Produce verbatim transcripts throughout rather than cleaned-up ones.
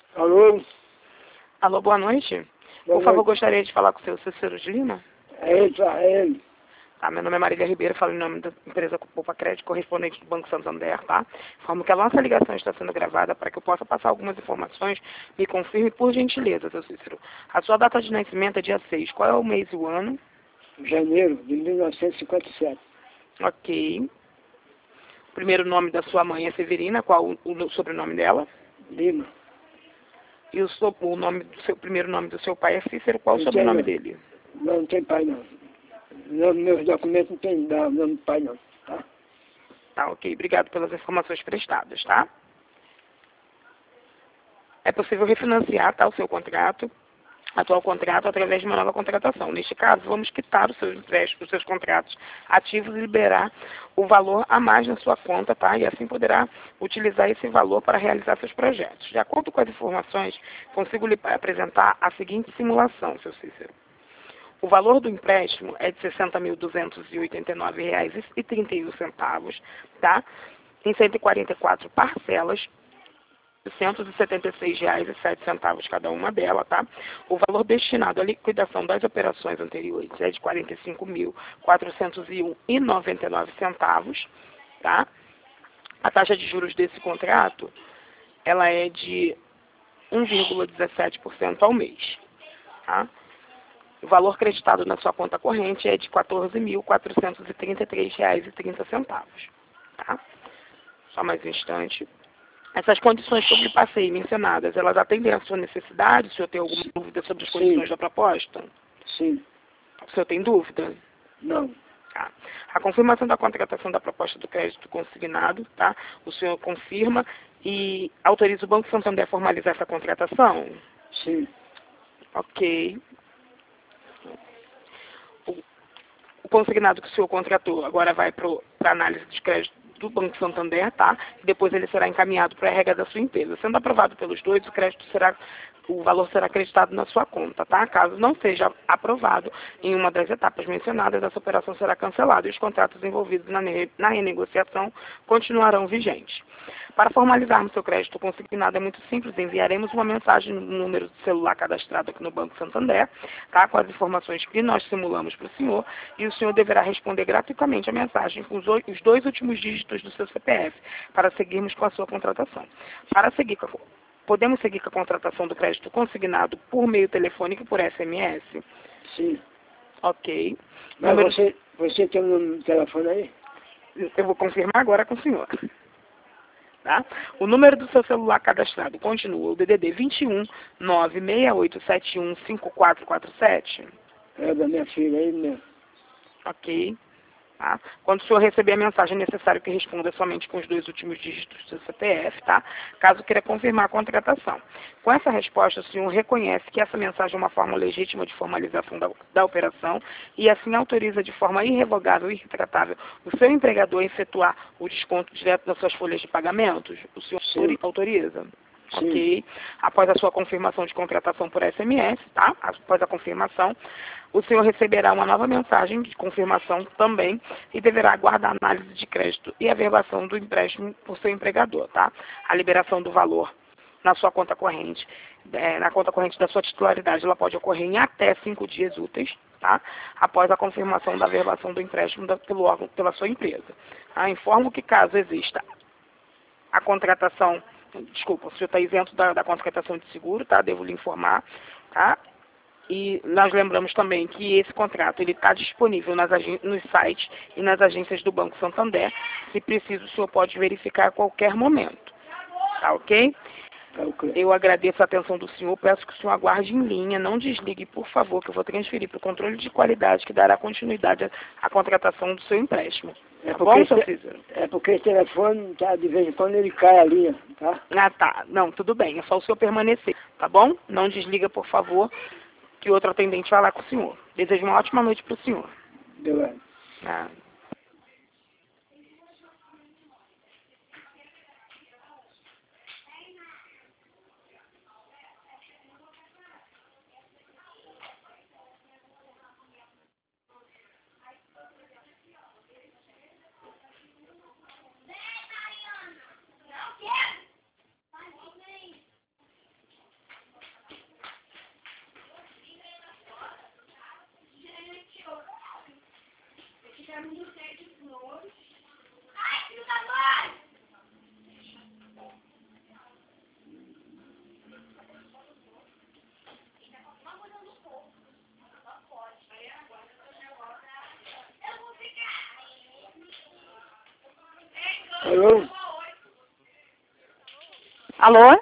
Alô? Alô, boa noite. Boa Por favor, noite. gostaria de falar com o seu Cícero de Lima. É ele, tá, é ele. Tá, meu nome é Marília Ribeiro, falo em nome da empresa Poupa Crédito, correspondente do Banco Santander, tá? Informo que a nossa ligação está sendo gravada para que eu possa passar algumas informações. Me confirme, por gentileza, seu Cícero. A sua data de nascimento é dia seis. Qual é o mês e o ano? Janeiro de mil novecentos e cinquenta e sete. Ok. O primeiro nome da sua mãe é Severina. Qual o, o sobrenome dela? Lima. E o, so, o nome do seu, primeiro nome do seu pai é Cícero. Qual o Não tem, sobrenome não. dele? Não, não tem pai, não. Não, meus documentos não tem não, nome do pai, não. Tá? Tá, ok. Obrigado pelas informações prestadas, tá? É possível refinanciar, tá, o seu contrato, atual contrato, através de uma nova contratação. Neste caso, vamos quitar os seus empréstimos, os seus contratos ativos e liberar o valor a mais na sua conta, tá? E assim poderá utilizar esse valor para realizar seus projetos. De acordo com as informações, consigo lhe apresentar a seguinte simulação, seu Cícero. O valor do empréstimo é de sessenta mil duzentos e oitenta e nove reais e trinta e um centavos, tá? Em cento e quarenta e quatro parcelas, duzentos e setenta e seis reais e sete centavos cada uma delas, tá? O valor destinado à liquidação das operações anteriores é de quarenta e cinco mil quatrocentos e um reais e noventa e nove centavos, tá? A taxa de juros desse contrato, ela é de um vírgula dezessete por cento ao mês, tá? O valor creditado na sua conta corrente é de quatorze mil quatrocentos e trinta e três reais e trinta centavos, tá? Só mais um instante. Essas condições que eu lhe passei mencionadas, elas atendem à sua necessidade? O senhor tem alguma dúvida sobre as condições Sim. da proposta? Sim. O senhor tem dúvida? Não. Tá. A confirmação da contratação da proposta do crédito consignado, tá? O senhor confirma e autoriza o Banco Santander a formalizar essa contratação? Sim. Ok. O, o consignado que o senhor contratou agora vai para a análise de crédito do Banco Santander, tá? E depois ele será encaminhado para a R E G da sua empresa. Sendo aprovado pelos dois, o crédito será, o valor será acreditado na sua conta, tá? Caso não seja aprovado em uma das etapas mencionadas, essa operação será cancelada e os contratos envolvidos na, na renegociação continuarão vigentes. Para formalizarmos seu crédito consignado é muito simples, enviaremos uma mensagem no número de celular cadastrado aqui no Banco Santander, tá? Com as informações que nós simulamos para o senhor, e o senhor deverá responder gratuitamente a mensagem com os, os dois últimos dígitos do seu C P F, para seguirmos com a sua contratação. Para seguir com a, podemos seguir com a contratação do crédito consignado por meio telefônico e por S M S? Sim. Ok. Mas Número, você, você tem o número do telefone aí? eu vou confirmar agora com o senhor. Tá? O número do seu celular cadastrado continua o D D D vinte e um, nove seis oito sete um, cinco quatro quatro sete? É da minha filha aí mesmo. Ok. Tá? Quando o senhor receber a mensagem, é necessário que responda somente com os dois últimos dígitos do seu C P F, tá? Caso queira confirmar a contratação. Com essa resposta, o senhor reconhece que essa mensagem é uma forma legítima de formalização da, da operação e assim autoriza de forma irrevogável e irretratável o seu empregador a efetuar o desconto direto das suas folhas de pagamentos? O senhor Sim. autoriza? Sim. Ok. Após a sua confirmação de contratação por S M S, tá? Após a confirmação, o senhor receberá uma nova mensagem de confirmação também e deverá aguardar a análise de crédito e a averbação do empréstimo por seu empregador, tá? A liberação do valor na sua conta corrente, é, na conta corrente da sua titularidade, ela pode ocorrer em até cinco dias úteis, tá? Após a confirmação da averbação do empréstimo da, pelo órgão, pela sua empresa. Tá? Informo que caso exista a contratação, desculpa, o senhor está isento da, da contratação de seguro, tá? Devo lhe informar, tá? E nós lembramos também que esse contrato ele está disponível nas nos sites e nas agências do Banco Santander. Se preciso, o senhor pode verificar a qualquer momento. Tá ok? Tá ok. Eu agradeço a atenção do senhor, peço que o senhor aguarde em linha, não desligue, por favor, que eu vou transferir para o controle de qualidade que dará continuidade à, à contratação do seu empréstimo. É Tá porque, bom, esse, seu Cícero? é porque esse telefone, tá, de vez em quando ele cai a linha, tá? Ah, tá. Não, tudo bem, é só o senhor permanecer, tá bom? Não desliga, por favor, que o outro atendente vai lá com o senhor. Desejo uma ótima noite para o senhor. Deu, é. Ah. Alô? Alô?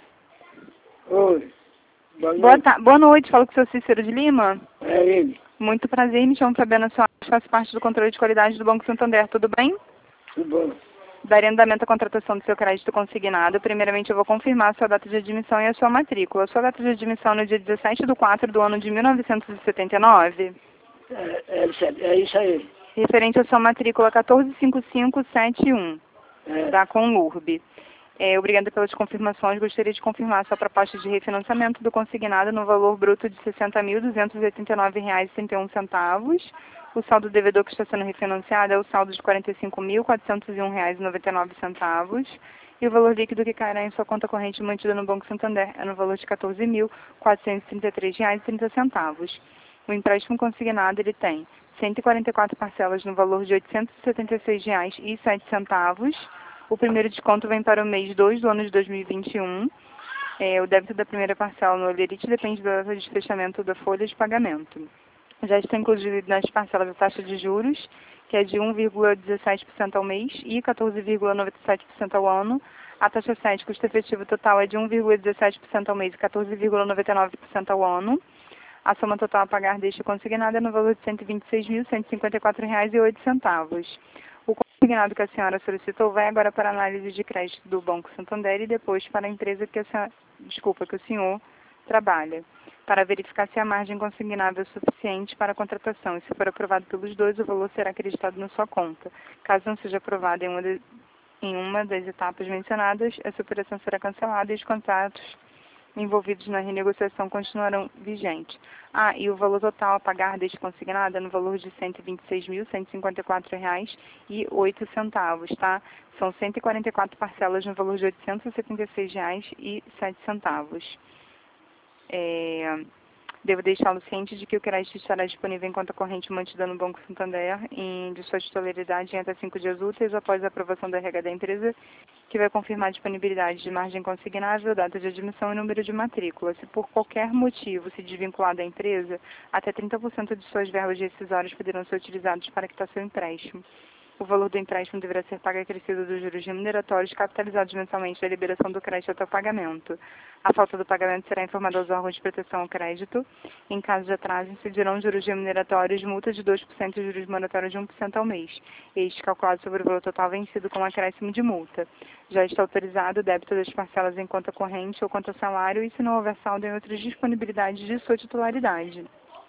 Oi. Boa Boa, noite. ta Boa noite, falo com o seu Cícero de Lima. É ele. Muito prazer, me chamo Fabiana Soares, faço parte do controle de qualidade do Banco Santander, tudo bem? Tudo bom. Darei andamento à contratação do seu crédito consignado. Primeiramente, eu vou confirmar a sua data de admissão e a sua matrícula. A sua data de admissão no dia dezessete de quatro do ano de mil novecentos e setenta e nove. É, é, isso aí- é isso aí. Referente à sua matrícula quatorze cinco cinco sete um, É, da Conlurb. É, obrigada pelas confirmações. Gostaria de confirmar a sua proposta de refinanciamento do consignado no valor bruto de sessenta mil duzentos e oitenta e nove reais e trinta e um centavos. O saldo devedor que está sendo refinanciado é o saldo de quarenta e cinco mil quatrocentos e um reais e noventa e nove centavos. E o valor líquido que cairá em sua conta corrente mantida no Banco Santander é no valor de quatorze mil quatrocentos e trinta e três reais e trinta centavos. O empréstimo consignado ele tem cento e quarenta e quatro parcelas no valor de oitocentos e setenta e seis reais e sete centavos. O primeiro desconto vem para o mês dois do ano de dois mil e vinte e um. É, o débito da primeira parcela no Olerite depende da data de fechamento da folha de pagamento. Já está incluído nas parcelas a taxa de juros, que é de um vírgula dezessete por cento ao mês e quatorze vírgula noventa e sete por cento ao ano. A taxa sete, custo efetivo total, é de um vírgula dezessete por cento ao mês e quatorze vírgula noventa e nove por cento ao ano. A soma total a pagar deste consignado é no valor de cento e vinte e seis mil cento e cinquenta e quatro reais e oito centavos. O consignado que a senhora solicitou vai agora para a análise de crédito do Banco Santander e depois para a empresa que a senhora, desculpa, que o senhor trabalha, para verificar se a margem consignável é suficiente para a contratação. E se for aprovado pelos dois, o valor será acreditado na sua conta. Caso não seja aprovado em uma, de, em uma das etapas mencionadas, essa operação será cancelada e os contratos envolvidos na renegociação continuarão vigentes. Ah, e o valor total a pagar deste consignado é no valor de cento e vinte e seis mil cento e cinquenta e quatro reais e oito centavos, tá? São cento e quarenta e quatro parcelas no valor de oitocentos e setenta e seis reais e sete centavos. É, devo deixá-lo ciente de que o crédito estará disponível em conta corrente mantida no Banco Santander em, de sua titularidade em até cinco dias úteis após a aprovação da R H da empresa, que vai confirmar a disponibilidade de margem consignável, data de admissão e número de matrícula. Se por qualquer motivo se desvincular da empresa, até trinta por cento de suas verbas rescisórias poderão ser utilizados para quitar seu empréstimo. O valor do empréstimo deverá ser pago acrescido dos juros remuneratórios capitalizados mensalmente da liberação do crédito até o pagamento. A falta do pagamento será informada aos órgãos de proteção ao crédito. Em caso de atraso, incidirão juros remuneratórios, multa de dois por cento e juros moratórios de um por cento ao mês. Este calculado sobre o valor total vencido com acréscimo de multa. Já está autorizado o débito das parcelas em conta corrente ou conta salário e se não houver saldo em outras disponibilidades de sua titularidade.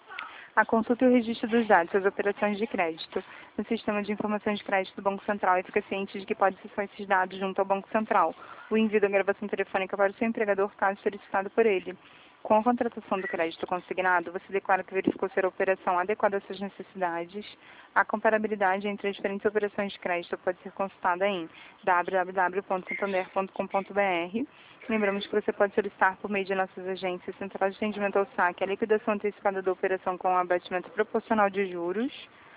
A consulta e o registro dos dados das operações de crédito no Sistema de Informações de Crédito do Banco Central e fica ciente de que pode acessar esses dados junto ao Banco Central. O envio da gravação telefônica para o seu empregador, caso solicitado por ele. Com a contratação do crédito consignado, você declara que verificou ser a operação adequada às suas necessidades. A comparabilidade entre as diferentes operações de crédito pode ser consultada em w w w ponto santander ponto com ponto b r. Lembramos que você pode solicitar por meio de nossas agências centrais de atendimento ao saque a liquidação antecipada da operação com abatimento proporcional de juros,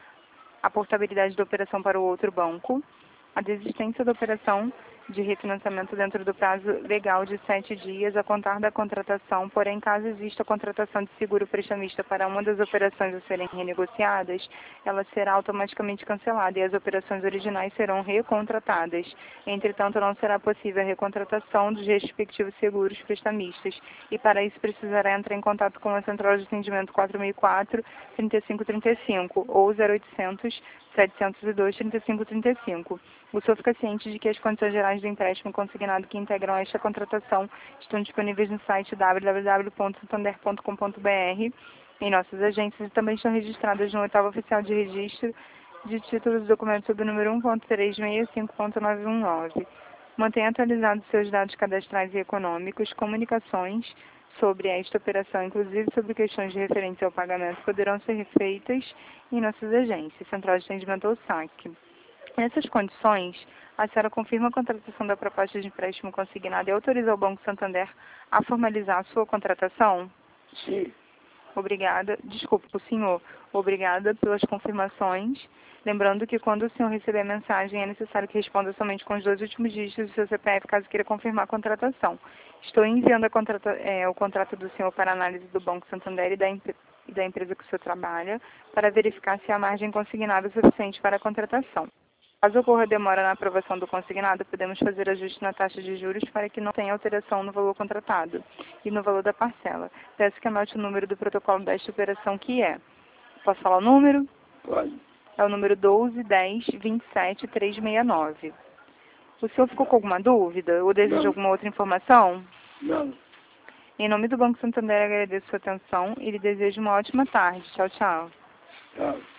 a portabilidade da operação para o outro banco, a desistência da operação de refinanciamento dentro do prazo legal de sete dias a contar da contratação, porém, caso exista a contratação de seguro prestamista para uma das operações a serem renegociadas, ela será automaticamente cancelada e as operações originais serão recontratadas. Entretanto, não será possível a recontratação dos respectivos seguros prestamistas e, para isso, precisará entrar em contato com a Central de Atendimento quatro mil e quatro, trinta e cinco trinta e cinco ou zero oitocentos, setecentos e dois, trinta e cinco trinta e cinco. O senhor fica ciente de que as condições gerais do empréstimo consignado que integram esta contratação estão disponíveis no site w w w ponto santander ponto com ponto b r, em nossas agências, e também estão registradas no oitavo oficial de registro de títulos e documentos sob o número um ponto trezentos e sessenta e cinco ponto novecentos e dezenove. Mantenha atualizados seus dados cadastrais e econômicos. Comunicações sobre esta operação, inclusive sobre questões de referência ao pagamento, poderão ser feitas em nossas agências, Central de Atendimento ao Saque. Nessas condições, a senhora confirma a contratação da proposta de empréstimo consignado e autoriza o Banco Santander a formalizar a sua contratação? Sim. Obrigada. Desculpa, o senhor. Obrigada pelas confirmações. Lembrando que quando o senhor receber a mensagem, é necessário que responda somente com os dois últimos dígitos do seu C P F, caso queira confirmar a contratação. Estou enviando a contrata, é, o contrato do senhor para análise do Banco Santander e da, e da empresa que o senhor trabalha, para verificar se a margem consignada é suficiente para a contratação. Caso ocorra demora na aprovação do consignado, podemos fazer ajuste na taxa de juros para que não tenha alteração no valor contratado e no valor da parcela. Peço que anote o número do protocolo desta operação, que é... Posso falar o número? Pode. É o número doze, dez, vinte e sete, trezentos e sessenta e nove. O senhor ficou com alguma dúvida ou deseja Não. alguma outra informação? Não. Em nome do Banco Santander, agradeço a sua atenção e lhe desejo uma ótima tarde. Tchau, tchau. Tchau.